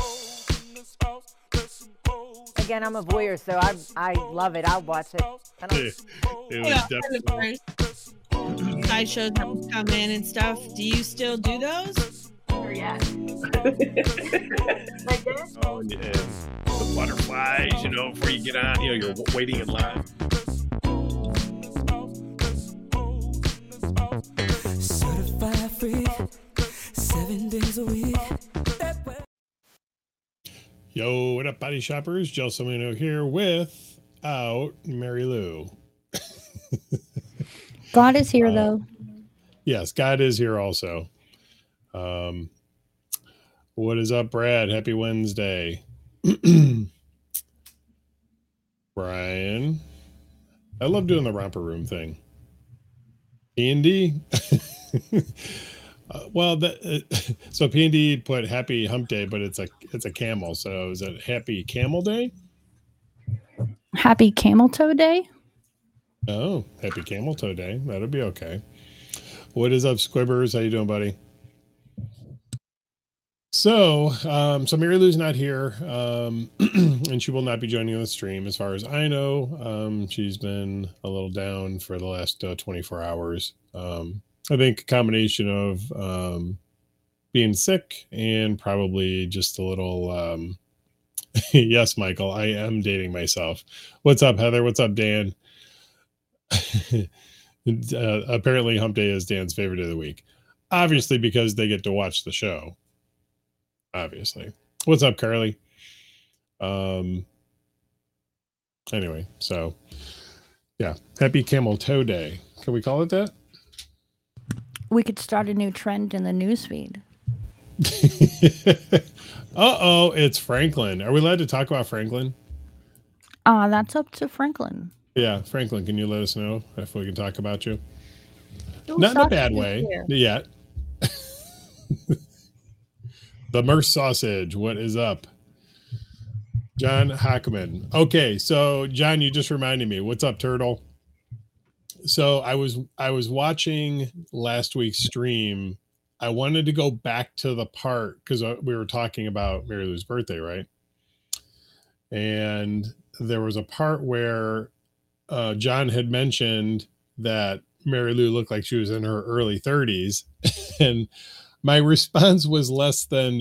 Again, I'm a voyeur, so I love it. I'll watch it. It was definitely sideshows that would come in and stuff. Do you still do those? Yeah. Oh, and the butterflies, before you get on, you're waiting in line. Certified free, 7 days a week. Yo, what up, body shoppers? Joe Samino here without Mary Lou. God is here, though. Yes, God is here also. What is up, Brad? Happy Wednesday. Brian. I love doing the romper room thing. P&D. So P&D put happy hump day, but it's a camel. So is it happy camel day? Happy camel toe day? Oh, happy camel toe day. That'll be okay. What is up, Squibbers? How you doing, buddy? So Mary Lou's not here, and she will not be joining the stream as far as I know. She's been a little down for the last 24 hours. I think a combination of being sick and probably just a little yes, Michael, I am dating myself. What's up, Heather? What's up, Dan? Apparently hump day is Dan's favorite of the week, obviously, because they get to watch the show. Obviously. What's up, Carly? Anyway, so yeah, happy camel toe day. Can we call it that? We could start a new trend in the newsfeed. Uh-oh, it's Franklin. Are we allowed to talk about Franklin? That's up to Franklin. Yeah, Franklin, can you let us know if we can talk about you? Ooh, Not in a bad way yet. The Merce Sausage, what is up? John Hackman. Okay, so John, you just reminded me. What's up, Turtle? So I was watching last week's stream. I wanted to go back to the part because we were talking about Mary Lou's birthday, right? And there was a part where John had mentioned that Mary Lou looked like she was in her early 30s, and my response was less than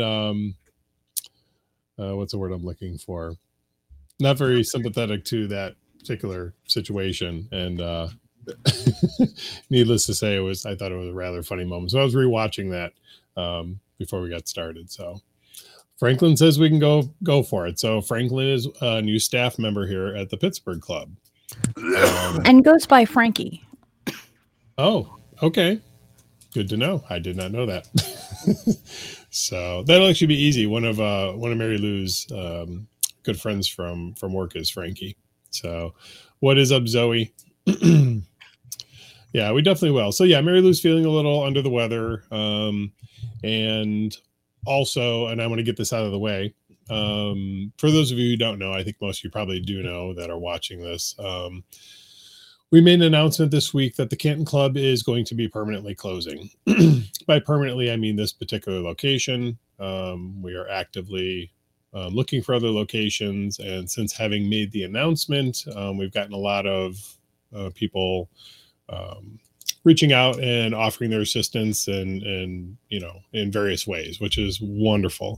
what's the word I'm looking for? Not very sympathetic to that particular situation, and needless to say, I thought it was a rather funny moment. So I was rewatching that before we got started. So Franklin says we can go for it. So Franklin is a new staff member here at the Pittsburgh Club, and goes by Frankie. Oh, okay. Good to know. I did not know that. So that'll actually be easy. One of Mary Lou's good friends from work is Frankie. So what is up, Zoe? Yeah, we definitely will. So yeah, Mary Lou's feeling a little under the weather. And also, and I want to get this out of the way. For those of you who don't know, I think most of you probably do know that are watching this. We made an announcement this week that the Canton Club is going to be permanently closing. By permanently, I mean this particular location. We are actively looking for other locations. And since having made the announcement, we've gotten a lot of people reaching out and offering their assistance and in various ways, which is wonderful.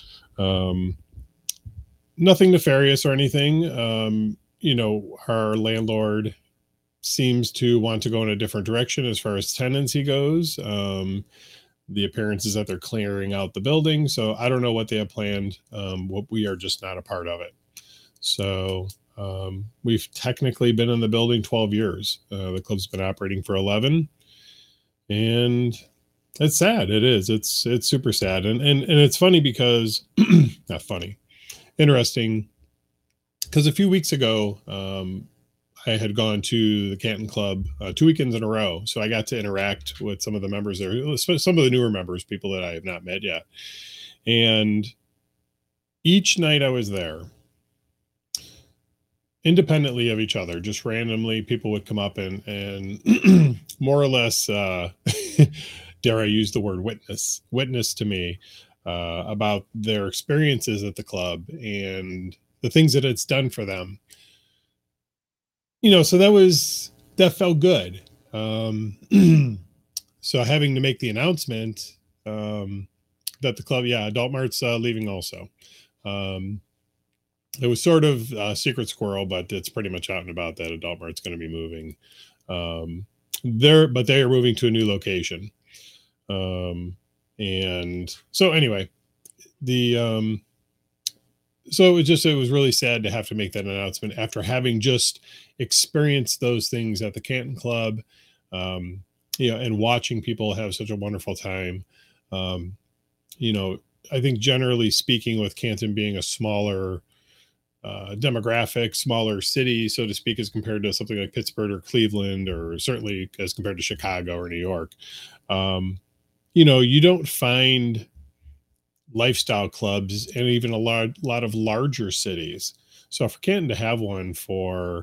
Nothing nefarious or anything. Our landlord seems to want to go in a different direction as far as tenancy goes. The appearance is that they're clearing out the building. So I don't know what they have planned. We are just not a part of it. So we've technically been in the building 12 years. The club's been operating for 11. And it's sad. It is. It's super sad. And it's funny because, not funny, interesting. Because a few weeks ago, I had gone to the Canton Club 2 weekends in a row. So I got to interact with some of the members there, some of the newer members, people that I have not met yet. And each night I was there, independently of each other, just randomly, people would come up and more or less, dare I use the word witness to me, about their experiences at the club and the things that it's done for them. So that felt good. So having to make the announcement that the club, Adult Mart's leaving also. It was sort of a secret squirrel, but it's pretty much out and about that Adult Mart's going to be moving. But they are moving to a new location. And so anyway, so it was really sad to have to make that announcement after having just experienced those things at the Canton Club, and watching people have such a wonderful time. I think generally speaking, with Canton being a smaller demographic, smaller city, so to speak, as compared to something like Pittsburgh or Cleveland, or certainly as compared to Chicago or New York, you don't find lifestyle clubs and even a lot of larger cities. So for Canton to have one for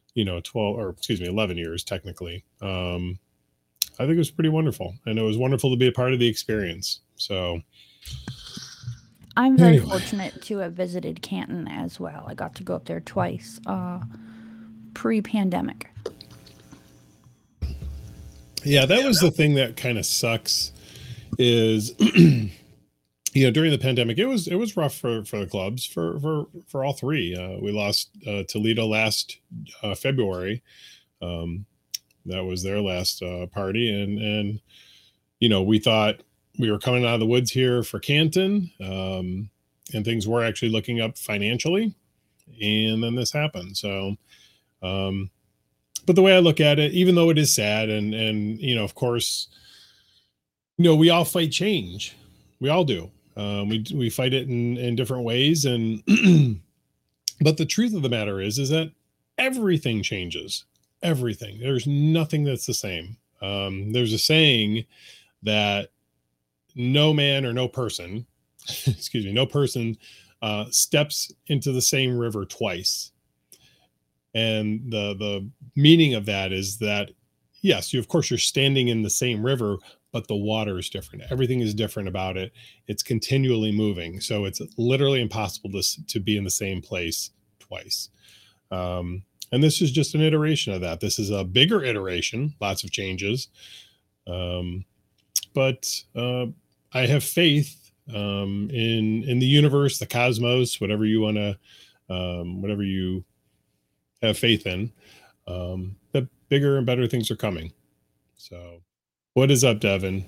11 years technically, I think it was pretty wonderful, and it was wonderful to be a part of the experience. So I'm very fortunate to have visited Canton as well. I got to go up there twice, pre-pandemic. Yeah, that was the thing that kind of sucks is during the pandemic, it was rough for the clubs, for all three. We lost Toledo last February. That was their last party, and we thought we were coming out of the woods here for Canton, and things were actually looking up financially, and then this happened. So, but the way I look at it, even though it is sad, and of course, we all fight change. We all do. We fight it in different ways, and but the truth of the matter is that everything changes. Everything. There's nothing that's the same. There's a saying that no man or no person, no person steps into the same river twice. And the meaning of that is that, yes, of course you're standing in the same river, but the water is different. Everything is different about it. It's continually moving. So it's literally impossible to be in the same place twice. And this is just an iteration of that. This is a bigger iteration, lots of changes. But I have faith in the universe, the cosmos, whatever you want to, whatever you have faith in, that bigger and better things are coming. So what is up, Devin?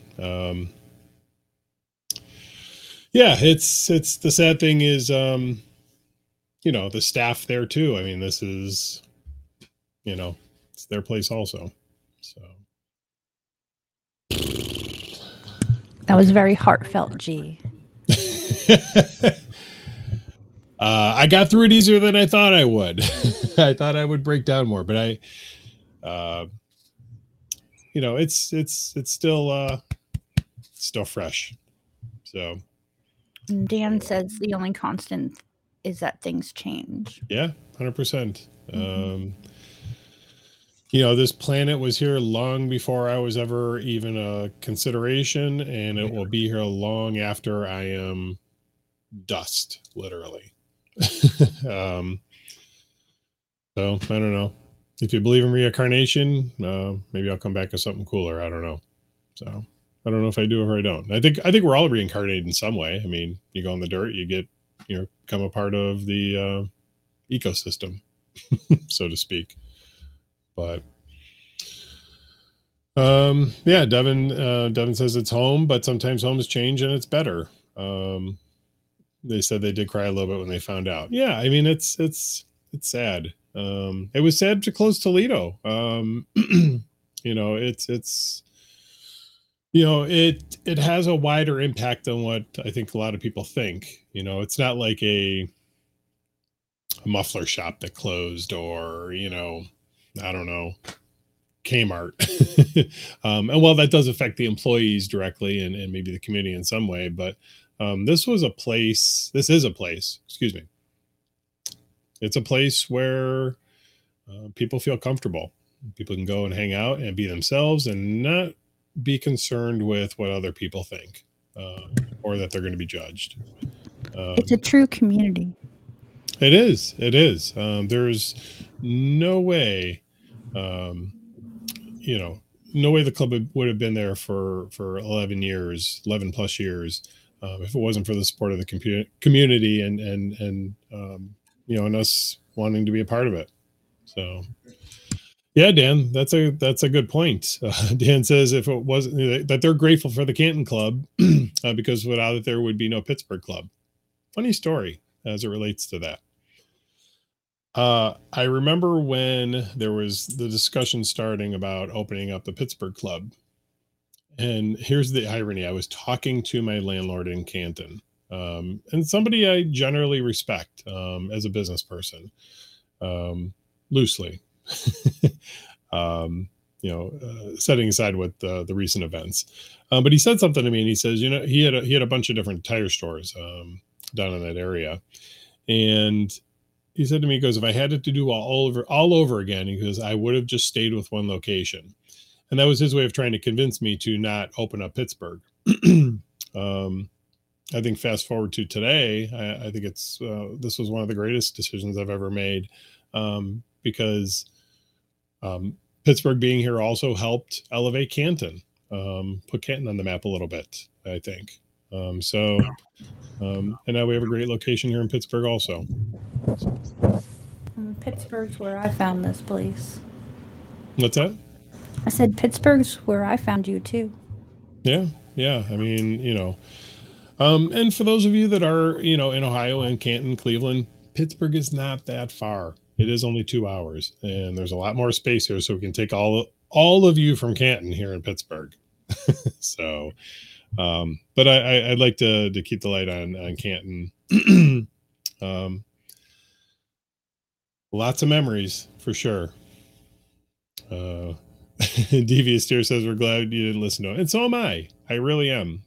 It's the sad thing is, the staff there too. I mean, this is, it's their place also. So that was very heartfelt, G. I got through it easier than I thought I would. I thought I would break down more, but it's still fresh. So Dan says the only constant is that things change. Yeah, 100%. This planet was here long before I was ever even a consideration, and it will be here long after I am dust, literally. So I don't know. If you believe in reincarnation, maybe I'll come back as something cooler. I don't know. So I don't know if I do or I don't. I think we're all reincarnated in some way. I mean, you go in the dirt, you get, become a part of the ecosystem, so to speak. But Devin says it's home, but sometimes homes change and it's better. They said they did cry a little bit when they found out. Yeah, I mean it's sad. It was sad to close Toledo. It has a wider impact than what I think a lot of people think. It's not like a muffler shop that closed, or I don't know, Kmart. And while that does affect the employees directly and maybe the community in some way, but this is a place, excuse me. It's a place where people feel comfortable. People can go and hang out and be themselves and not be concerned with what other people think. or that they're going to be judged. It's a true community. It is. It is. There's no way, no way the club would have been there for 11 plus years, if it wasn't for the support of the community and and us wanting to be a part of it. So, yeah, Dan, that's a good point. Dan says if it wasn't that they're grateful for the Canton Club because without it there would be no Pittsburgh Club. Funny story as it relates to that. I remember when there was the discussion starting about opening up the Pittsburgh Club. And here's the irony. I was talking to my landlord in Canton, and somebody I generally respect as a business person, loosely, setting aside what the recent events. But he said something to me, and he says, he had a bunch of different tire stores down in that area. And he said to me, he goes, if I had it to do all over again, he goes, I would have just stayed with one location. And that was his way of trying to convince me to not open up Pittsburgh. I think fast forward to today, I think this was one of the greatest decisions I've ever made, because Pittsburgh being here also helped elevate Canton, put Canton on the map a little bit, I think. And now we have a great location here in Pittsburgh also. Pittsburgh's where I found this place. What's that? I said Pittsburgh's where I found you too. Yeah. I mean, and for those of you that are, in Ohio and Canton, Cleveland, Pittsburgh is not that far. It is only 2 hours, and there's a lot more space here, so we can take all of you from Canton here in Pittsburgh. So, but I'd like to keep the light on Canton. Lots of memories for sure. Devious Steer says we're glad you didn't listen to it, and so am I. I really am.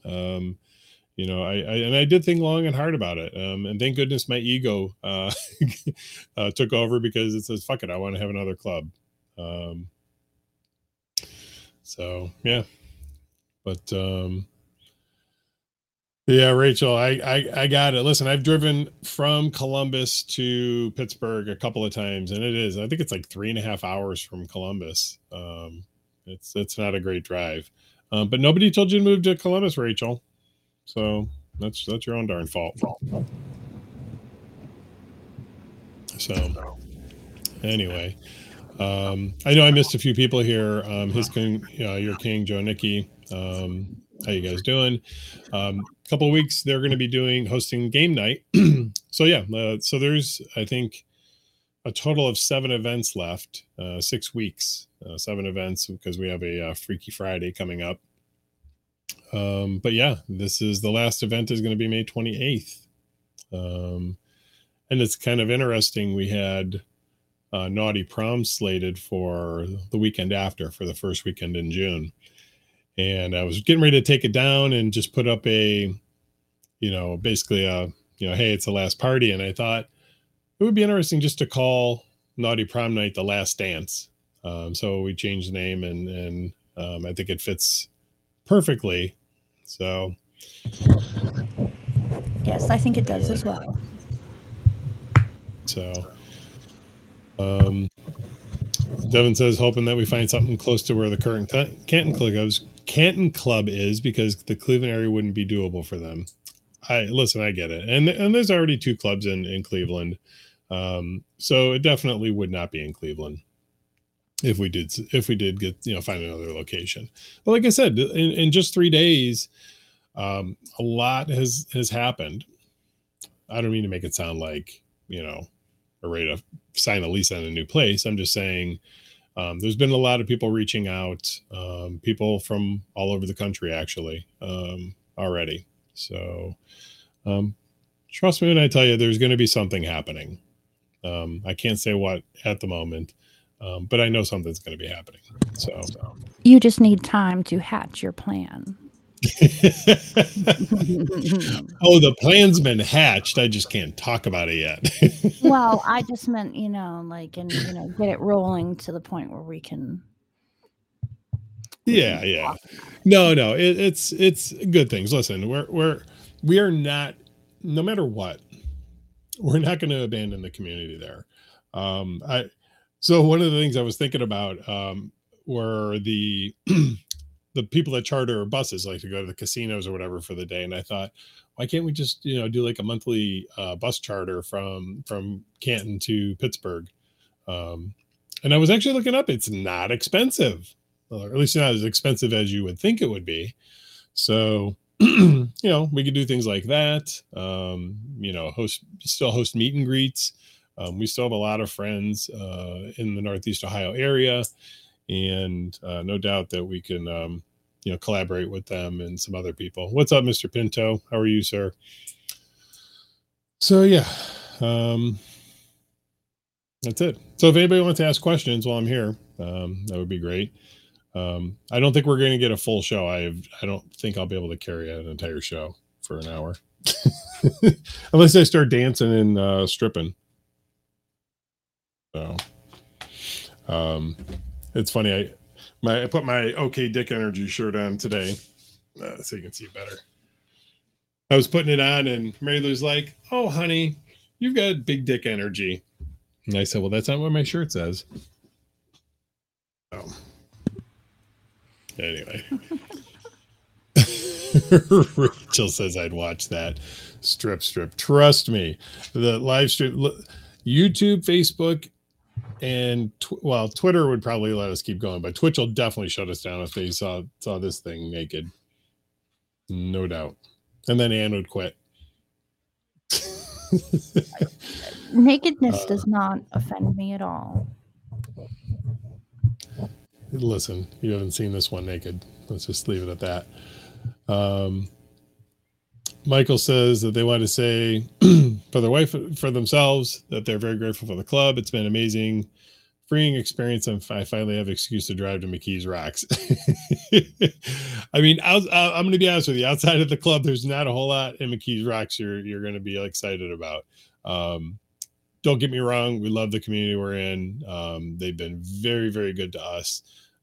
I did think long and hard about it, and thank goodness my ego took over, because it says, "Fuck it, I want to have another club." So yeah, but yeah, Rachel, I got it. Listen, I've driven from Columbus to Pittsburgh a couple of times, and I think it's like 3.5 hours from Columbus. It's not a great drive, but nobody told you to move to Columbus, Rachel. So that's your own darn fault. So anyway, I know I missed a few people here. His King, your King, Joe, Nikki. How you guys doing? Couple of weeks they're going to be hosting game night. So yeah, so there's I think a total of 7 events left. 6 weeks, 7 events, because we have a Freaky Friday coming up. But yeah, this is the last event is going to be May 28th. And it's kind of interesting. We had Naughty Prom slated for the weekend after, for the first weekend in June. And I was getting ready to take it down and just put up basically hey, it's the last party. And I thought it would be interesting just to call Naughty Prom Night the Last Dance. So we changed the name, and I think it fits perfectly. So yes, I think it does as well. So Devin says, hoping that we find something close to where the current Canton Club is, because the Cleveland area wouldn't be doable for them. I get it, and there's already 2 clubs in Cleveland, so it definitely would not be in Cleveland if we did get find another location. But like I said, in just 3 days, a lot has happened. I don't mean to make it sound like we're ready to sign a lease on a new place. I'm just saying there's been a lot of people reaching out, people from all over the country actually already. So trust me when I tell you there's going to be something happening. I can't say what at the moment, but I know something's going to be happening. So you just need time to hatch your plan. Oh, the plan's been hatched. I just can't talk about it yet. Well, I just meant, get it rolling to the point where we can. Yeah. No, it's good things. Listen, we're we are not, no matter what, we're not going to abandon the community there. So one of the things I was thinking about were the the people that charter buses, like to go to the casinos or whatever for the day. And I thought, why can't we just, do like a monthly bus charter from Canton to Pittsburgh? And I was actually looking up, it's not expensive, or at least not as expensive as you would think it would be. So, we could do things like that. Still host meet and greets. We still have a lot of friends in the Northeast Ohio area, and no doubt that we can, collaborate with them and some other people. What's up, Mr. Pinto? How are you, sir? So, yeah, that's it. So if anybody wants to ask questions while I'm here, that would be great. I don't think we're going to get a full show. I don't think I'll be able to carry an entire show for an hour unless I start dancing and stripping. So, it's funny. I put my OK Dick Energy shirt on today, so you can see better. I was putting it on, and Mary Lou's like, "Oh, honey, you've got big dick energy." And I said, "Well, that's not what my shirt says." Oh, anyway. Rachel says I'd watch that. Strip. Trust me, the live stream, YouTube, Facebook, and Twitter would probably let us keep going, but Twitch will definitely shut us down if they saw this thing naked, no doubt. And then Ann would quit. Nakedness does not offend me at all. Listen, you haven't seen this one naked. Let's just leave it at that. Michael says that they want to say for their wife, for themselves, that they're very grateful for the club. It's been amazing, freeing experience, and I finally have an excuse to drive to McKees Rocks. I mean, I'm going to be honest with you. Outside of the club, there's not a whole lot in McKees Rocks you're going to be excited about. Don't get me wrong. We love the community we're in. They've been very, very good to us.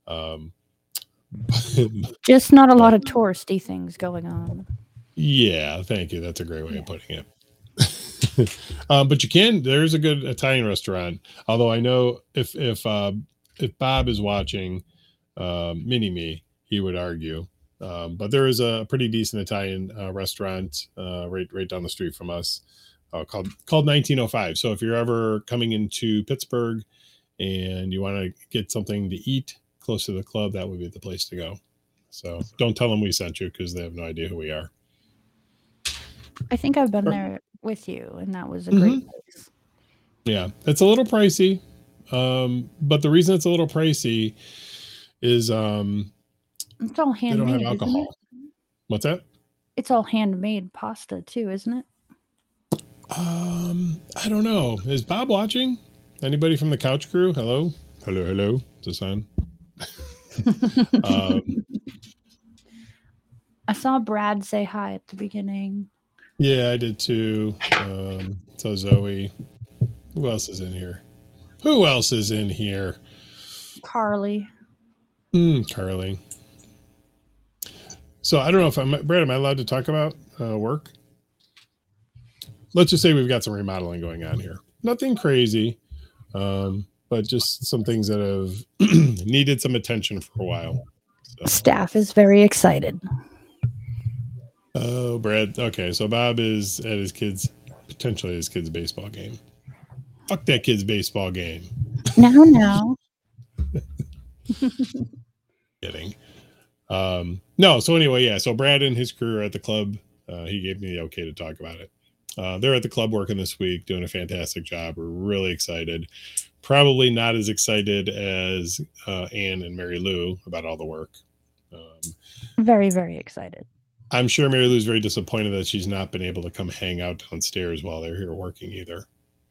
Just not a lot of touristy things going on. Yeah, thank you. That's a great way of putting it. But there's a good Italian restaurant. Although I know if Bob is watching Mini-Me, he would argue. But there is a pretty decent Italian restaurant right down the street from us called 1905. So if you're ever coming into Pittsburgh and you want to get something to eat close to the club, that would be the place to go. So don't tell them we sent you, because they have no idea who we are. I think I've been there with you, and that was a great place. Yeah, it's a little pricey. But the reason it's a little pricey is it's all handmade. They don't have alcohol. What's that? It's all handmade pasta too, isn't it? I don't know. Is Bob watching? Anybody from the couch crew? Hello. Is this on? I saw Brad say hi at the beginning. Yeah, I did too. So Zoe. Who else is in here? Carly. Carly. So I don't know if Brad, am I allowed to talk about work? Let's just say we've got some remodeling going on here. Nothing crazy, but just some things that have needed some attention for a while. So. Staff is very excited. Oh, Brad. Okay, so Bob is at potentially his kid's baseball game. Fuck that kid's baseball game. No. Kidding. No, so anyway, yeah. So Brad and his crew are at the club. He gave me the okay to talk about it. They're at the club working this week, doing a fantastic job. We're really excited. Probably not as excited as Ann and Mary Lou about all the work. Very, very excited. I'm sure Mary Lou's very disappointed that she's not been able to come hang out downstairs while they're here working either.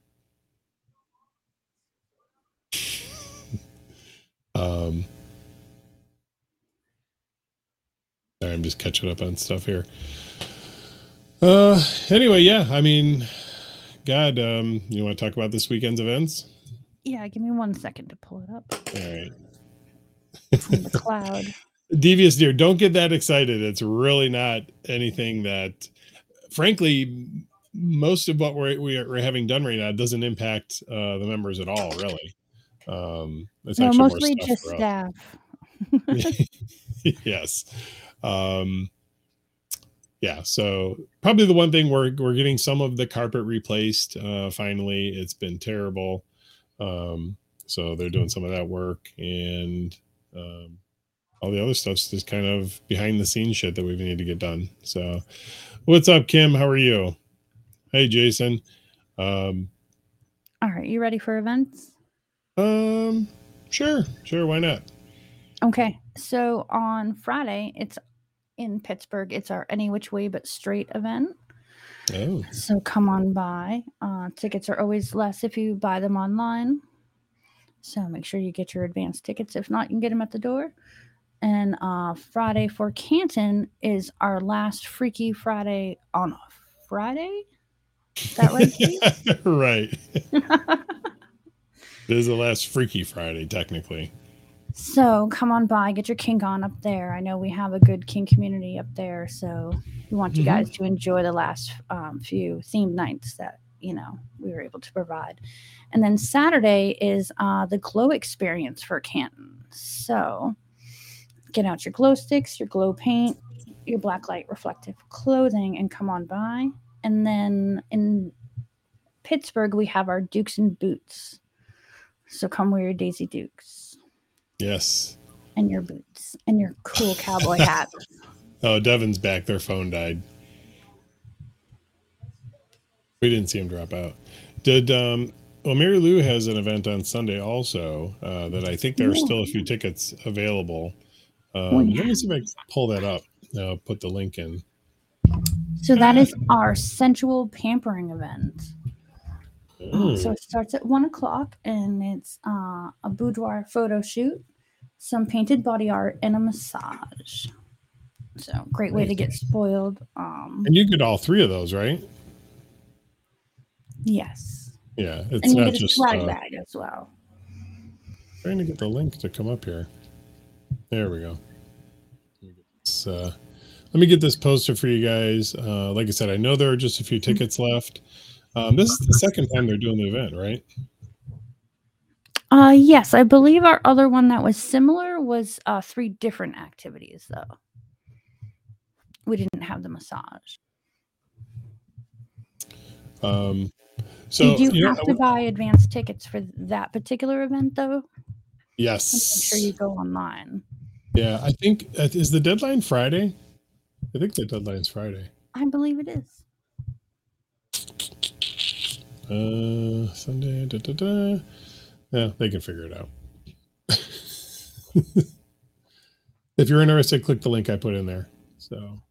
Sorry, I'm just catching up on stuff here. Anyway, yeah, I mean, God, you want to talk about this weekend's events? Yeah, give me 1 second to pull it up. All right. From the cloud. Devious Deer, don't get that excited. It's really not anything that frankly, most of what we're having done right now doesn't impact the members at all, really. It's No, actually more mostly stuff just for us. staff. Yes. Yeah, so probably the one thing we're getting some of the carpet replaced. Finally, it's been terrible. So they're doing some of that work, and all the other stuff's just kind of behind the scenes shit that we need to get done. So, what's up, Kim? How are you? Hey, Jason. All right, you ready for events? Sure, why not? Okay, so on Friday, it's in Pittsburgh. It's our Any Which Way But Straight event. Oh, So come on by. Tickets are always less if you buy them online. So make sure you get your advance tickets. If not, you can get them at the door. And Friday for Canton is our last Freaky Friday on a Friday. Is that right, Steve? right. It is the last Freaky Friday, technically. So come on by, get your kink on up there. I know we have a good kink community up there, so we want you guys to enjoy the last few themed nights that we were able to provide. And then Saturday is the glow experience for Canton. So get out your glow sticks, your glow paint, your black light reflective clothing, and come on by. And then in Pittsburgh, we have our Dukes and Boots. So come wear your Daisy Dukes. Yes. And your boots and your cool cowboy hat. Oh, Devin's back. Their phone died. We didn't see him drop out. Did Mary Lou has an event on Sunday also that I think there are still a few tickets available. Let me see if I can pull that up. I'll put the link in. So that is our sensual pampering event. So it starts at 1:00 and it's a boudoir photo shoot, some painted body art, and a massage. So great way to get spoiled. And you get all three of those, right? Yes. Yeah, it's and you not get just a swag bag as well. Trying to get the link to come up here. There we go. Let me get this posted for you guys. Like I said, I know there are just a few tickets left. This is the second time they're doing the event, right? Yes, I believe our other one that was similar was 3 different activities, though. We didn't have the massage. So did you have to buy advance tickets for that particular event, though? Yes. Make sure you go online. Yeah, I think is the deadline Friday? I think the deadline's Friday. I believe it is. Sunday. Yeah, they can figure it out. If you're interested, click the link I put in there. So,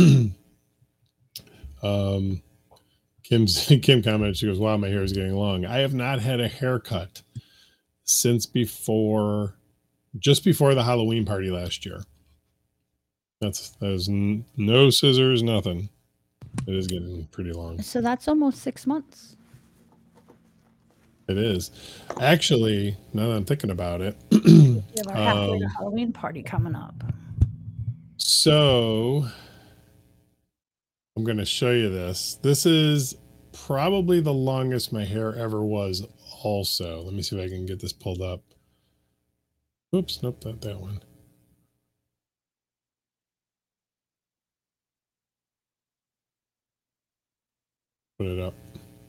Kim commented. She goes, "Wow, my hair is getting long. I have not had a haircut since just before the Halloween party last year. That was no scissors, nothing. It is getting pretty long. So that's almost 6 months. It is. Actually, now that I'm thinking about it, we have our halfway to Halloween party coming up. So I'm going to show you this. This is probably the longest my hair ever was also. Let me see if I can get this pulled up. Oops, nope, not that one. Put it up.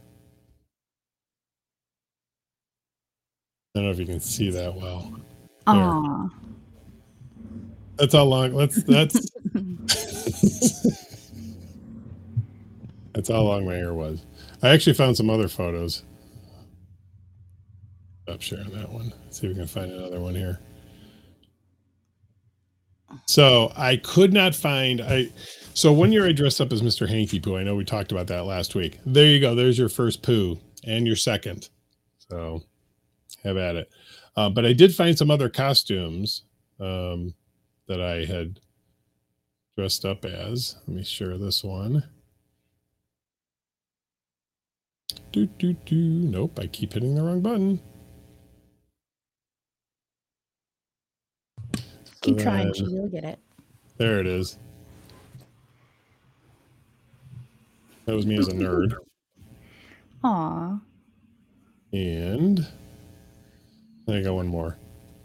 I don't know if you can see that well. Aww. That's how long. That's that's how long my hair was. I actually found some other photos. Stop sharing that one. Let's see if we can find another one here. So I could not find. So 1 year I dressed up as Mr. Hanky Poo. I know we talked about that last week. There you go. There's your first poo and your second. So have at it. But I did find some other costumes that I had dressed up as. Let me share this one. Nope, I keep hitting the wrong button. Keep trying, you'll get it. There it is. That was me as a nerd. Aw. And I got one more.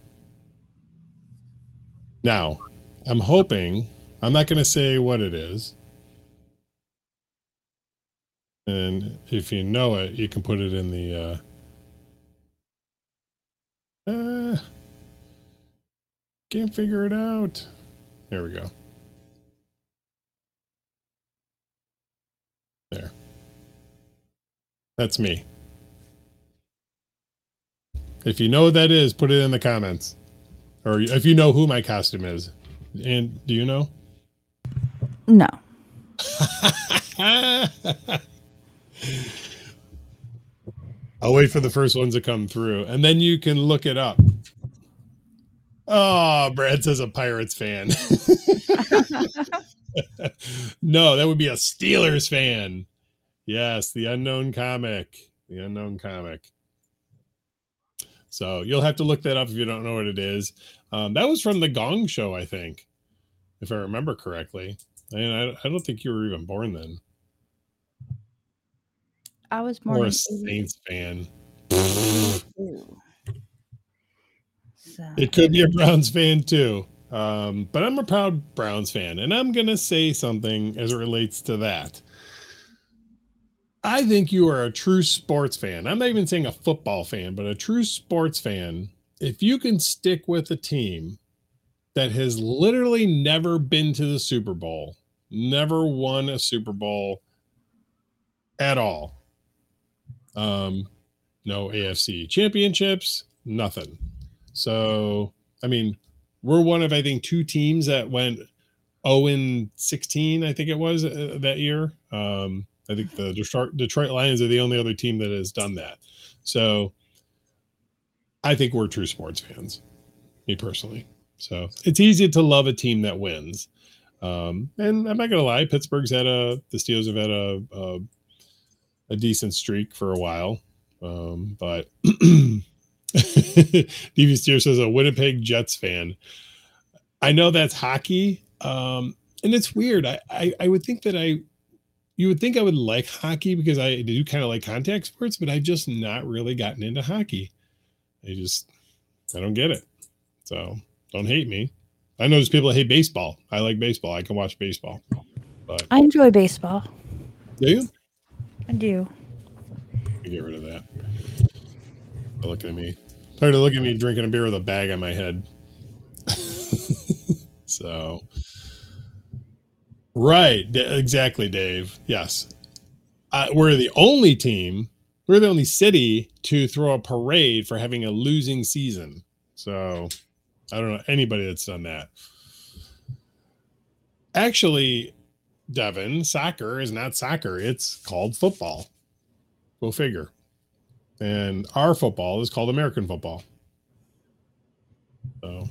Now, I'm hoping, I'm not going to say what it is. And if you know it, you can put it in the can't figure it out. There we go. There. That's me. If you know what that is, put it in the comments. Or if you know who my costume is. And do you know? No. I'll wait for the first ones to come through, and then you can look it up. Oh, Brad says a Pirates fan. No, that would be a Steelers fan. Yes, the unknown comic. The unknown comic. So you'll have to look that up if you don't know what it is. That was from the Gong Show, I think, if I remember correctly. And I don't think you were even born then. I was born Or a in Saints fan. 82. So, It could be a Browns fan too. But I'm a proud Browns fan, and I'm going to say something as it relates to that. I think you are a true sports fan. I'm not even saying a football fan, but a true sports fan. If you can stick with a team that has literally never been to the Super Bowl, never won a Super Bowl at all. No AFC championships, nothing. So, I mean, we're one of, I think, two teams that went 0-16, I think it was that year. I think the Detroit Lions are the only other team that has done that. So I think we're true sports fans, me personally. So it's easy to love a team that wins. And I'm not going to lie, the Steelers have had a decent streak for a while. But DV Steer says a Winnipeg Jets fan. I know that's hockey. And it's weird. I would think that you would think I would like hockey because I do kind of like contact sports, but I've just not really gotten into hockey. I don't get it. So don't hate me. I know there's people that hate baseball. I like baseball. I can watch baseball. But I enjoy baseball. do you? I do. Get rid of that. They're looking at me. Tired of looking at me drinking a beer with a bag on my head. So, right, exactly, Dave. Yes, we're the only team. We're the only city to throw a parade for having a losing season. So, I don't know anybody that's done that. Actually, Devin, soccer is not soccer. It's called football. Go figure. And our football is called American football. So,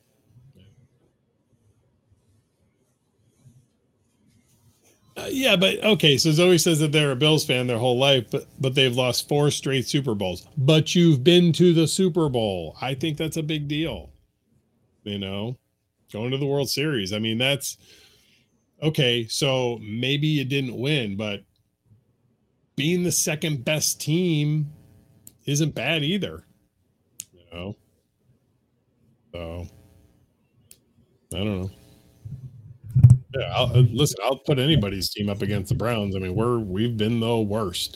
yeah, but okay. So Zoe says that they're a Bills fan their whole life, but they've lost 4 straight Super Bowls. But you've been to the Super Bowl. I think that's a big deal. You know, going to the World Series. I mean, that's okay. So maybe you didn't win, but being the second best team isn't bad either. You know, so I don't know. Yeah, I'll put anybody's team up against the Browns. I mean, we've been the worst.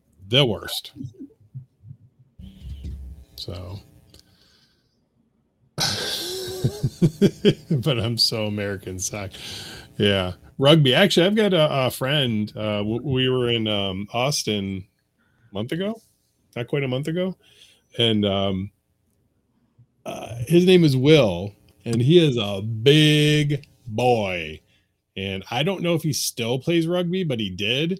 So, but I'm so American soccer. Yeah, rugby. Actually, I've got a friend. We were in Austin a month ago, not quite a month ago, and his name is Will, and he is a big boy. And I don't know if he still plays rugby, but he did.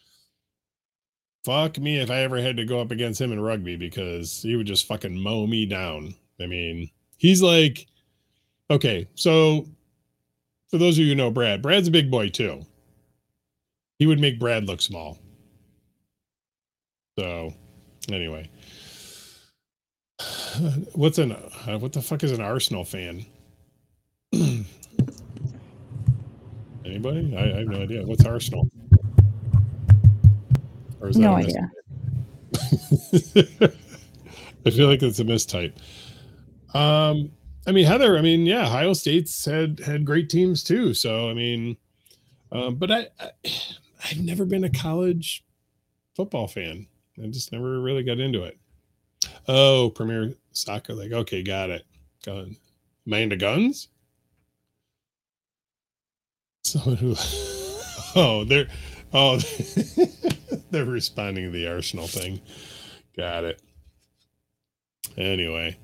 Fuck me if I ever had to go up against him in rugby because he would just fucking mow me down. I mean, he's like, okay, so for those of you who know Brad's a big boy too. He would make Brad look small. So anyway, what the fuck is an Arsenal fan? Anybody? I have no idea. What's Arsenal? Or is No that a idea. mistype? I feel like it's a mistype. I mean, Heather, I mean, yeah, Ohio State's had great teams too. So, I mean, but I've never been a college football fan. I just never really got into it. Oh, Premier Soccer League. Okay, got it. Gun. Am I into guns? Someone who they're they're responding to the Arsenal thing. Got it. Anyway.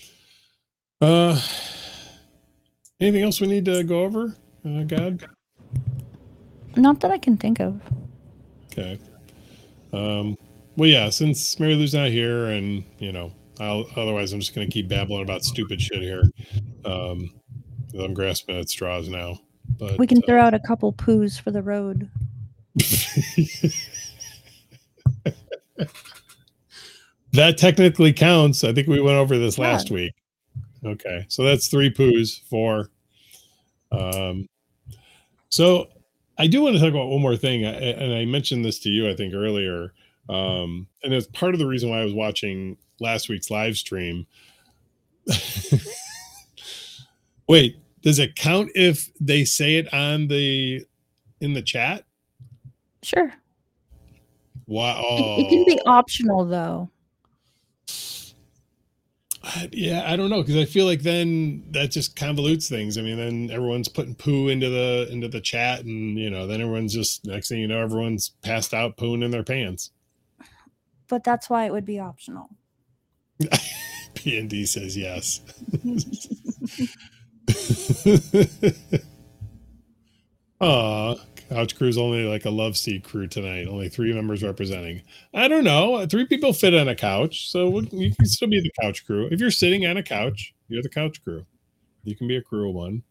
Anything else we need to go over? God? Not that I can think of. Okay. Well, yeah, since Mary Lou's not here and, you know, otherwise I'm just going to keep babbling about stupid shit here. I'm grasping at straws now. But We can throw out a couple poos for the road. That technically counts. I think we went over this last week. Okay, so that's 3 poos, 4. So I do want to talk about one more thing, and I mentioned this to you, I think, earlier, and it's part of the reason why I was watching last week's live stream. Wait, does it count if they say it in the chat? Sure. Wow. It can be optional, though. Yeah, I don't know, because I feel like then that just convolutes things. I mean, then everyone's putting poo into the chat, and you know, then everyone's just, next thing you know, everyone's passed out pooing in their pants. But that's why it would be optional. P&D says yes. Aw, Couch Crew's only like a love seat crew tonight. Only 3 members representing. I don't know. 3 people fit on a couch, so you can still be the Couch Crew. If you're sitting on a couch, you're the Couch Crew. You can be a crew of 1.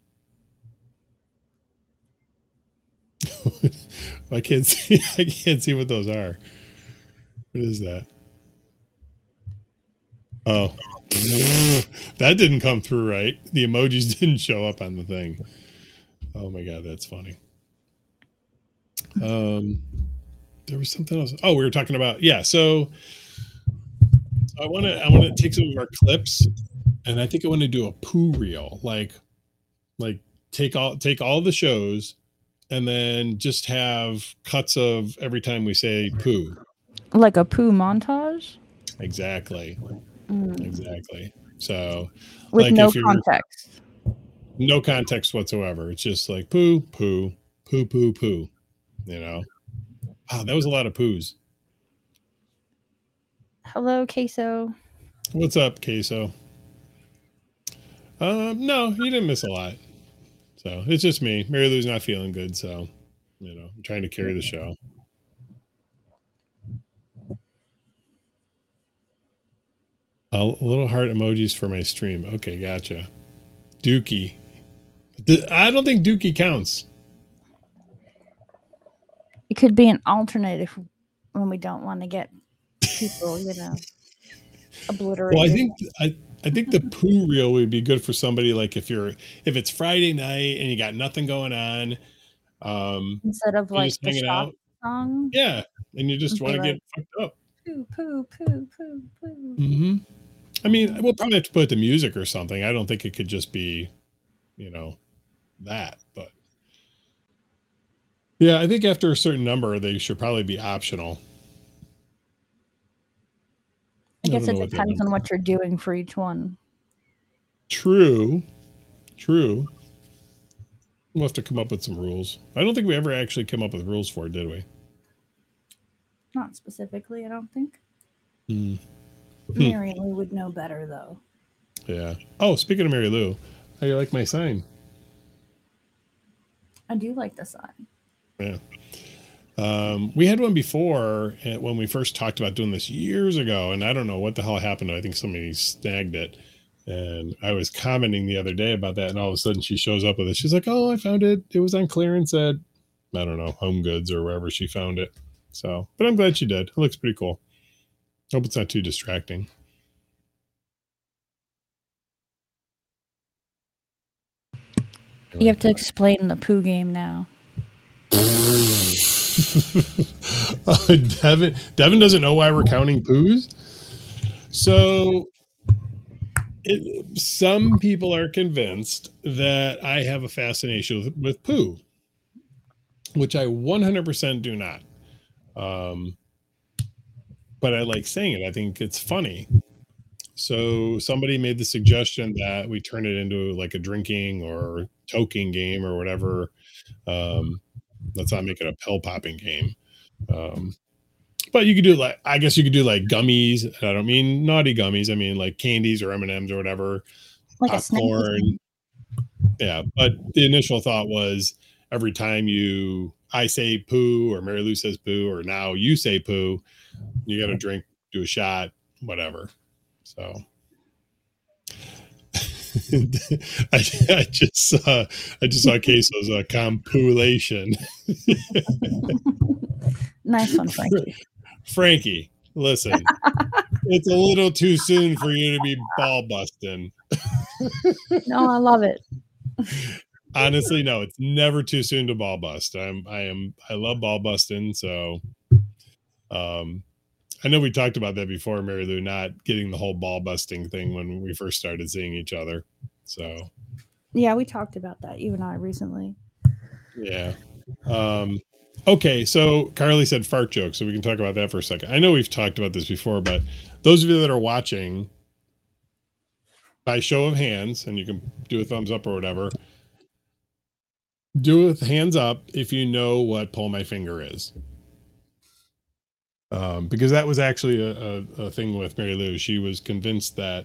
I can't see what those are. What is that? Oh, that didn't come through right. The emojis didn't show up on the thing. Oh my God, that's funny. There was something else. Oh, we were talking about, yeah. So I want to take some of our clips, and I think I want to do a poo reel, like take all the shows, and then just have cuts of every time we say poo. Like a poo montage? Exactly. Exactly. So with like no context. No context whatsoever. It's just like poo, poo, poo, poo, poo. You know? Wow, that was a lot of poos. Hello, Queso. What's up, Queso? No, you didn't miss a lot. So it's just me. Mary Lou's not feeling good, so you know, I'm trying to carry the show. A little heart emojis for my stream. Okay, gotcha. Dookie. I don't think Dookie counts. It could be an alternate when we don't want to get people, you know, obliterated. Well, I think the poo reel would be good for somebody like if it's Friday night and you got nothing going on. Instead of like the hanging shock out. song. Yeah, and you just want to get fucked up. Poo, poo, poo, poo, poo. Mm-hmm. I mean, we'll probably have to put the music or something. I don't think it could just be, you know, that. But yeah, I think after a certain number, they should probably be optional. I guess it depends on what you're doing for each one. True. We'll have to come up with some rules. I don't think we ever actually came up with rules for it, did we? Not specifically, I don't think. Hmm. Mary Lou would know better, though. Yeah. Oh, speaking of Mary Lou, how you like my sign? I do like the sign. Yeah. We had one before when we first talked about doing this years ago, and I don't know what the hell happened. I think somebody snagged it. And I was commenting the other day about that, and all of a sudden she shows up with it. She's like, "Oh, I found it. It was on clearance at, I don't know, Home Goods or wherever she found it." So, but I'm glad she did. It looks pretty cool. Hope it's not too distracting. You have to explain the poo game now. Devin doesn't know why we're counting poos. So some people are convinced that I have a fascination with poo, which I 100% do not. But I like saying it. I think it's funny. So somebody made the suggestion that we turn it into like a drinking or toking game or whatever. Let's not make it a pill popping game. But you could do like, I guess you could do like gummies. I don't mean naughty gummies. I mean like candies or M&Ms or whatever. Like popcorn. Yeah. But the initial thought was every time I say poo or Mary Lou says poo, or now you say poo, you got to drink, do a shot, whatever. So I just saw Queso's compilation. Nice one, Frankie. Frankie, listen, it's a little too soon for you to be ball busting. No, I love it. Honestly, no, it's never too soon to ball bust. I love ball busting. So, I know we talked about that before, Mary Lou, not getting the whole ball busting thing when we first started seeing each other. So, yeah, we talked about that, you and I, recently. Yeah. Okay, so Carly said fart joke, so we can talk about that for a second. I know we've talked about this before, but those of you that are watching, by show of hands, and you can do a thumbs up or whatever, do it with hands up if you know what pull my finger is. Because that was actually a thing with Mary Lou. She was convinced that,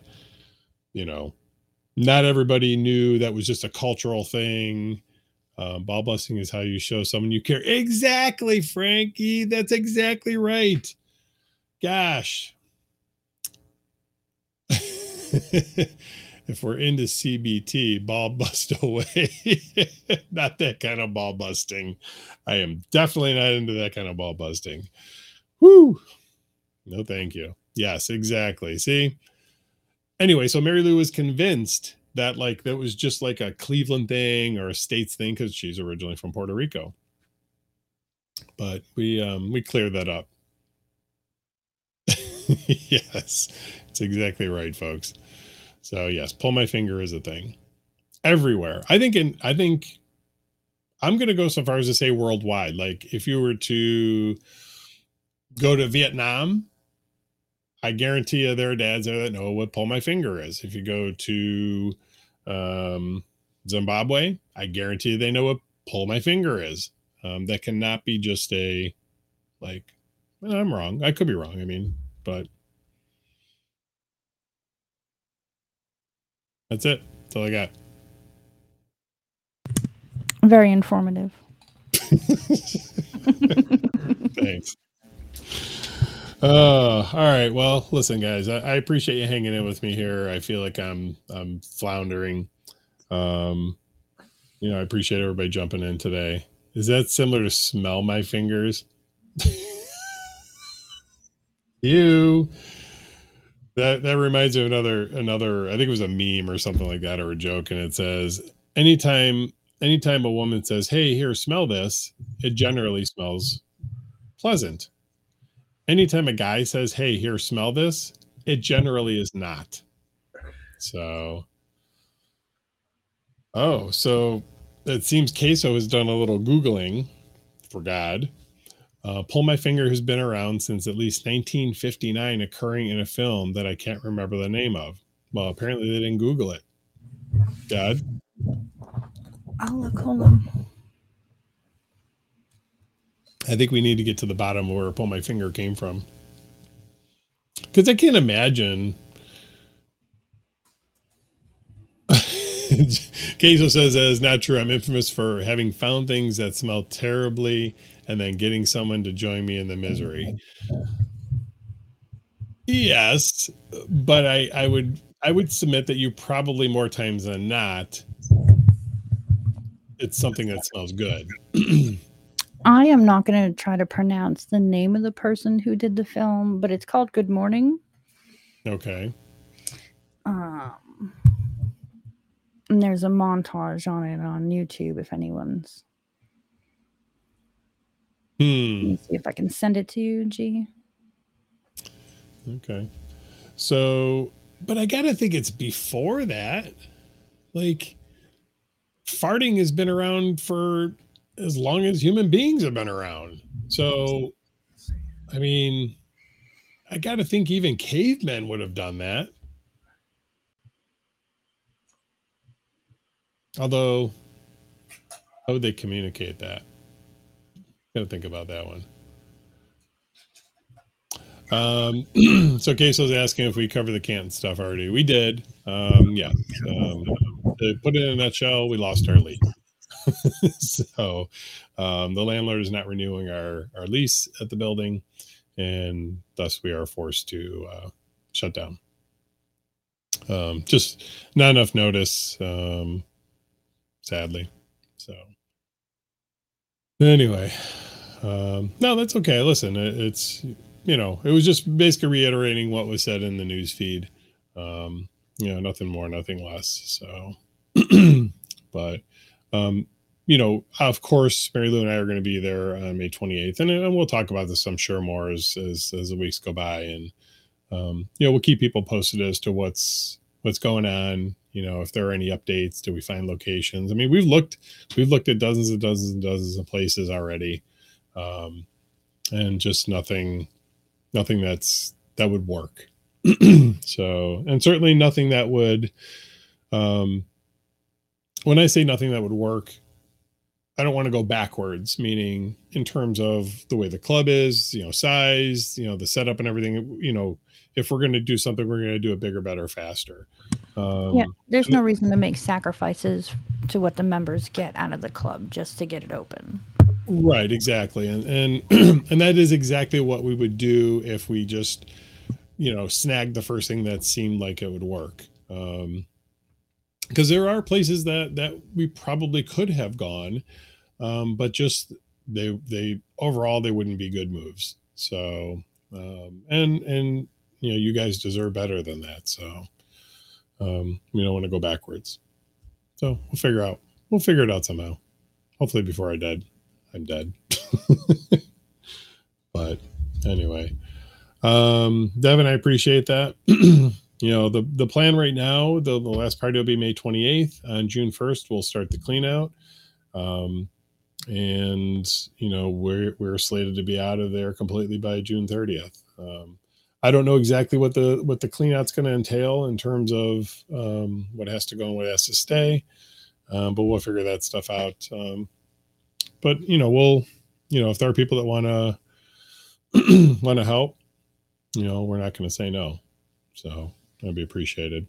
not everybody knew that was just a cultural thing. Ball busting is how you show someone you care. Exactly, Frankie. That's exactly right. Gosh. If we're into CBT, ball bust away. Not that kind of ball busting. I am definitely not into that kind of ball busting. Woo. No, thank you. Yes, exactly. See? Anyway, so Mary Lou was convinced that that was just like a Cleveland thing or a States thing because she's originally from Puerto Rico. But we cleared that up. Yes, it's exactly right, folks. So yes, pull my finger is a thing everywhere. I think I'm going to go so far as to say worldwide. Like if you were to go to Vietnam, I guarantee you there are dads there that know what pull my finger is. If you go to Zimbabwe, I guarantee you they know what pull my finger is. That cannot be just I'm wrong. I could be wrong. But that's it. That's all I got. Very informative. Thanks. All right. Well, listen, guys, I appreciate you hanging in with me here. I feel like I'm floundering. I appreciate everybody jumping in today. Is that similar to smell my fingers? You. That reminds me of another. I think it was a meme or something like that, or a joke, and it says, anytime a woman says, "Hey, here, smell this," it generally smells pleasant. Anytime a guy says, "Hey, here, smell this," it generally is not. So, so it seems Queso has done a little Googling for God. Pull my finger has been around since at least 1959, occurring in a film that I can't remember the name of. Well, apparently they didn't Google it. God? I'll look. Hold on. I think we need to get to the bottom of where pull my finger came from. Because I can't imagine. Queso says that is not true. I'm infamous for having found things that smell terribly and then getting someone to join me in the misery. Yes, but I would submit that you probably more times than not, it's something that smells good. I am not going to try to pronounce the name of the person who did the film, but it's called Good Morning. Okay. And there's a montage on it on YouTube if anyone's Let Hmm. me see if I can send it to you, G. Okay. So, but I gotta think it's before that. Like, farting has been around for as long as human beings have been around. So, I mean, I gotta think even cavemen would have done that. Although, how would they communicate that? Gotta think about that one. So Queso's asking if we cover the Canton stuff already. We did. Yeah. To put it in a nutshell, we lost our lease. So the landlord is not renewing our lease at the building, and thus we are forced to shut down. Just not enough notice, sadly. So anyway, no, that's okay. Listen, it's, it was just basically reiterating what was said in the news feed. Nothing more, nothing less. So, but, of course, Mary Lou and I are going to be there on May 28th, and we'll talk about this, I'm sure, more as the weeks go by. And, we'll keep people posted as to what's going on. If there are any updates, do we find locations? I mean, we've looked at dozens and dozens and dozens of places already. And just nothing that would work. So, and certainly nothing that would, when I say nothing that would work, I don't want to go backwards, meaning in terms of the way the club is, size, the setup and everything. If we're going to do something, we're going to do it bigger, better, faster. There's no reason to make sacrifices to what the members get out of the club just to get it open. Right, exactly. And and that is exactly what we would do if we just, snagged the first thing that seemed like it would work. Because there are places that we probably could have gone, but just they overall they wouldn't be good moves. So and you guys deserve better than that. So we don't want to go backwards. So we'll figure it out somehow. Hopefully before I'm dead. But anyway, Devin, I appreciate that. The plan right now, the last party will be May 28th. On June 1st, we'll start the clean out. And we're slated to be out of there completely by June 30th. I don't know exactly what the clean out's going to entail in terms of what has to go and what has to stay. But we'll figure that stuff out. But we'll, if there are people that want to help, we're not going to say no. So that'd be appreciated.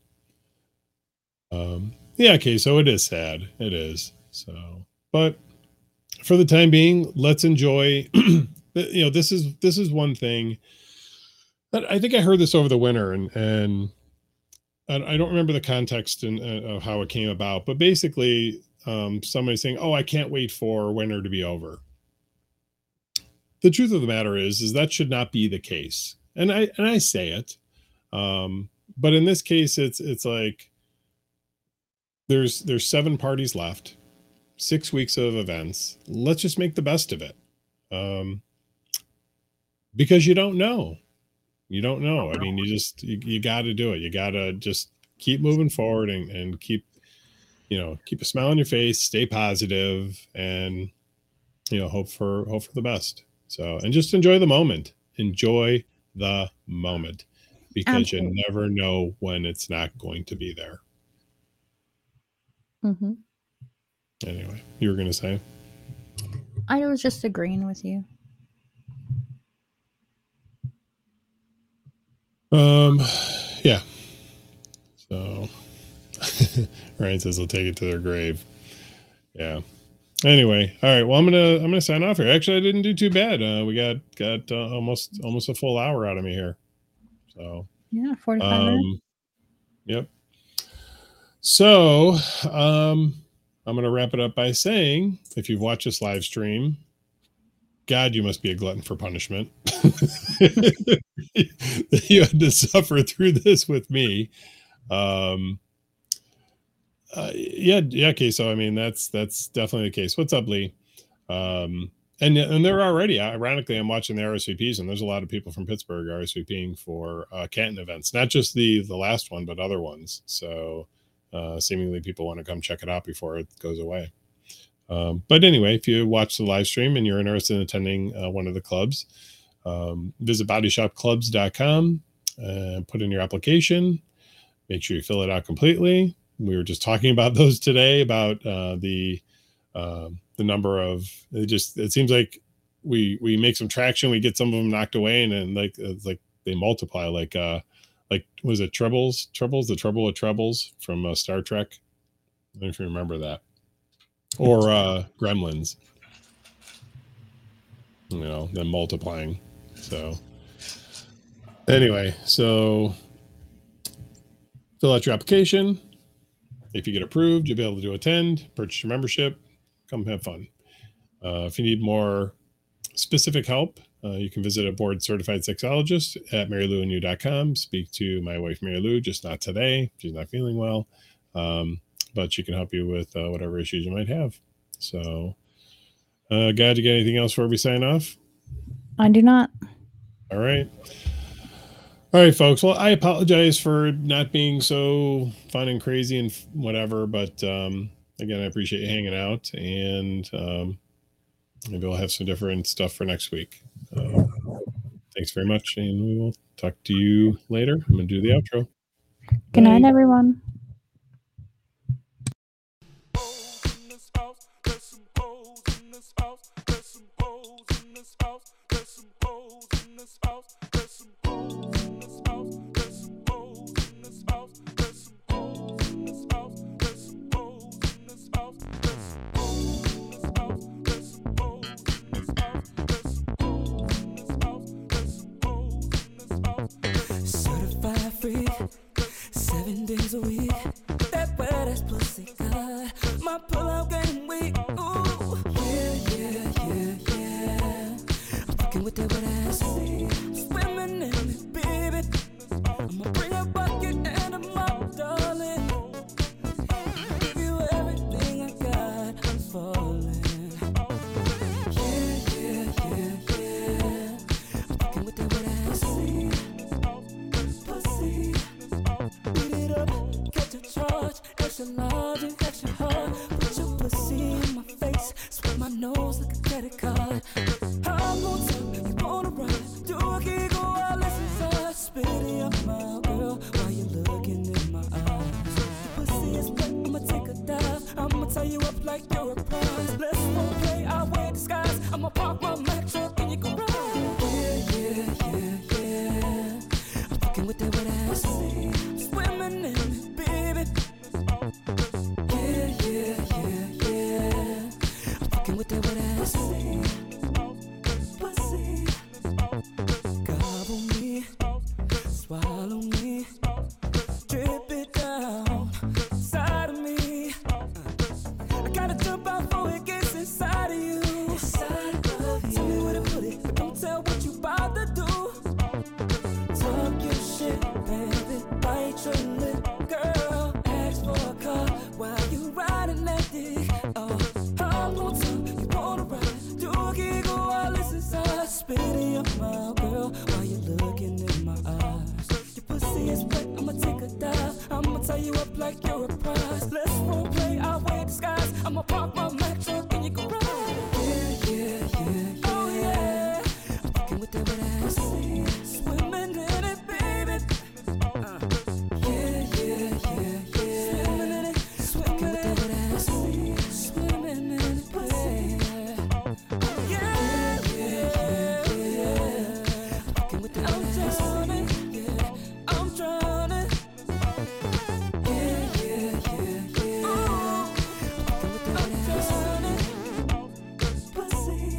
Okay. So it is sad. It is. So, but for the time being, let's enjoy, this is one thing that I think I heard this over the winter, and I don't remember the context of how it came about, but basically, somebody saying, "Oh, I can't wait for winter to be over." The truth of the matter is that should not be the case, and I say it, but in this case, it's like there's 7 parties left, 6 weeks of events. Let's just make the best of it, because you don't know. I mean, you got to do it. You got to just keep moving forward and keep a smile on your face, stay positive, and hope for the best. So, and just enjoy the moment. Enjoy the moment, because Absolutely. you never know when it's not going to be there. Mm-hmm. Anyway, you were going to say? I was just agreeing with you. Yeah. So Ryan says they'll take it to their grave. Yeah. Anyway, all right. Well, I'm gonna sign off here. Actually, I didn't do too bad. We got almost a full hour out of me here. So Yeah, 45 minutes. Yep. So I'm gonna wrap it up by saying, if you've watched this live stream, God, you must be a glutton for punishment. You had to suffer through this with me. Okay. So I mean, that's definitely the case. What's up, Lee? And they're already, ironically, I'm watching the RSVPs, and there's a lot of people from Pittsburgh RSVPing for Canton events, not just the last one, but other ones. So seemingly people want to come check it out before it goes away. But anyway, if you watch the live stream and you're interested in attending one of the clubs, visit bodyshopclubs.com and put in your application. Make sure you fill it out completely. We were just talking about those today, about the number of, it seems like we make some traction, we get some of them knocked away, and then it's like they multiply, like was it Trebles, the Trouble with Trebles from Star Trek? I don't know if you remember that. Or Gremlins, them multiplying. So anyway, so fill out your application. If you get approved, you'll be able to attend, purchase your membership, come have fun. If you need more specific help, you can visit a board certified sexologist at marylou.com. Speak to my wife, Mary Lou, just not today. She's not feeling well. But she can help you with whatever issues you might have. So, God, you got anything else before we sign off? I do not. All right. All right, folks. Well, I apologize for not being so fun and crazy and whatever. But again, I appreciate you hanging out. And maybe we'll have some different stuff for next week. Thanks very much. And we will talk to you later. I'm going to do the outro. Good night, everyone. Certified freak, 7 days a week. That wet ass pussy good. My pull-out game weak. Ooh, yeah. I'm fucking with that wet ass. Swimming in it, baby. I'ma bring a bucket and a mop, darling. Give you everything I got. I'm falling. Yeah. I'm fucking with that wet ass. Beat it up, catch a charge, extra large and extra hard. Put your pussy in my face, swipe my nose like a credit card. I'm on top, you wanna ride, do a giggle while listen to spit in your mouth, girl, while you're looking in my eyes. Your pussy is wet, I'ma take a dive, I'ma tie you up like you're a prize. Let's role play, I'll wear disguise, I'ma park my Mack truck in your garage. Yeah. I'm fucking with that wet ass. Swimming in it, baby. Yeah. I'm fucking with that wet ass. Pussy. Gobble me, swallow me, drip it down inside of me. I gotta jump out before it gets inside of you. Tell me where to put it, but don't tell what you about to do. Talk your shit, baby, bite your lip, girl. Ask for a car while you riding that dick. Oh, I'm on top, you wanna ride. Do a giggle while it's inside. Spit in your mouth, girl, while you're looking in my eyes. Your pussy is wet, I'ma take a dive. I'ma tie you up like you're a prize. Let's role play, I'll wear disguise. I'ma park my Mack truck in your garage. Yeah. Oh yeah, I'm fucking with that wet ass. Swimming in it, baby. Yeah. Swimming in it, swimming with that wet ass. Swimming in it, baby. Yeah. Fucking with that wet ass. I'm drowning. Yeah. Ooh, fucking with that wet ass. Pussy.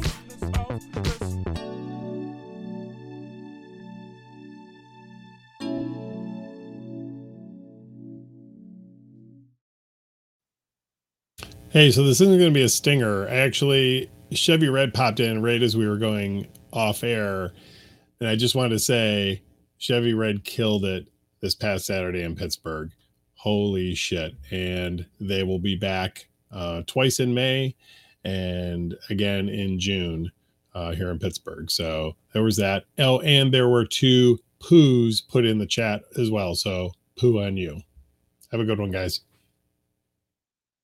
Hey, so this isn't going to be a stinger. Actually, Chevy Red popped in right as we were going off air. And I just wanted to say Chevy Red killed it this past Saturday in Pittsburgh. Holy shit. And they will be back twice in May. and again in June here in Pittsburgh. So there was that. Oh, and there were 2 poos put in the chat as well. So poo on you. Have a good one, guys.